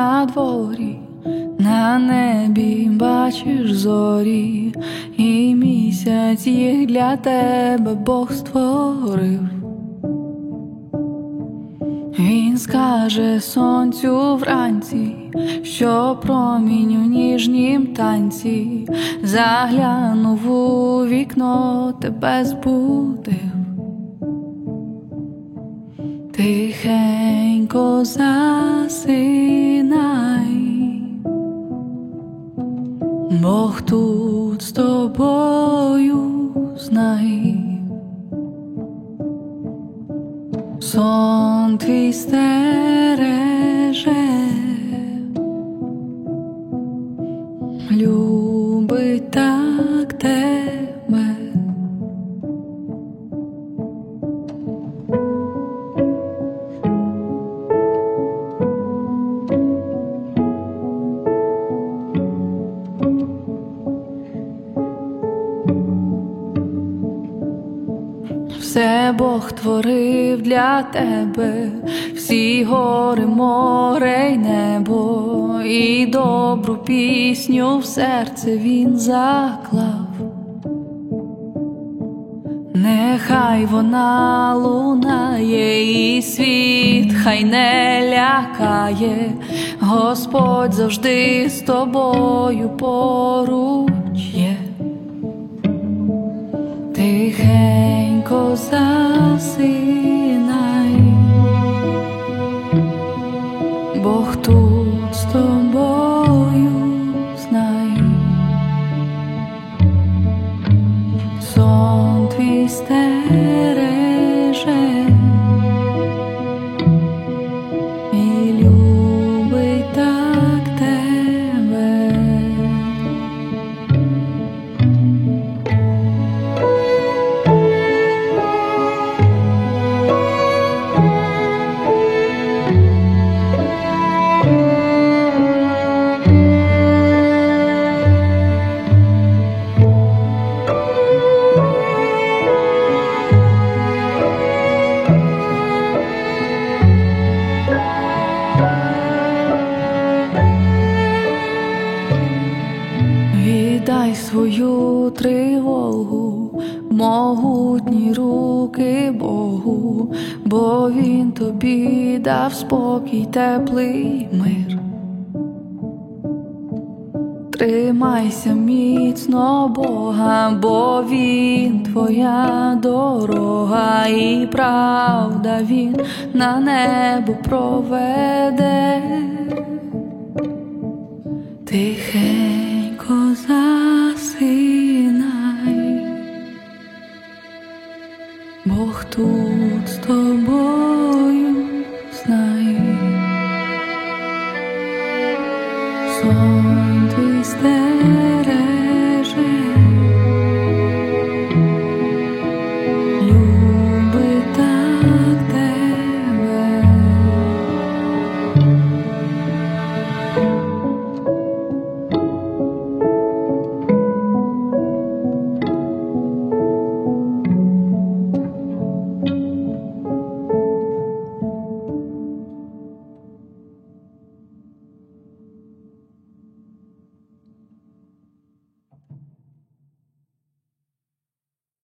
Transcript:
на дворі, на небі бачиш зорі, і місяць їх для тебе Бог створив. Він скаже сонцю вранці, що промінь в ніжнім танці заглянув у вікно, тебе збудив. Тихенько засинай, Бог тут з тобою, знай. Сон твій стереже, любить так тебе. Все Бог творив для тебе, всі гори, море й небо, і добру пісню в серце Він заклав. Нехай вона лунає, і світ хай не лякає, Господь завжди з тобою поруч є. Тихенько засинай, Бог тут з тобою, знай. Сон твій стереже і любить так тебе. Віддай свою тривогу в могутні руки Богу, бо Він тобі дав спокій, теплий мир. Тримайся міцно Бога, бо Він твоя дорога, і правда Він на небо проведе. Тихенько засинай, Бог тут з тобою, знай. Сон твій стереже, любить так тебе.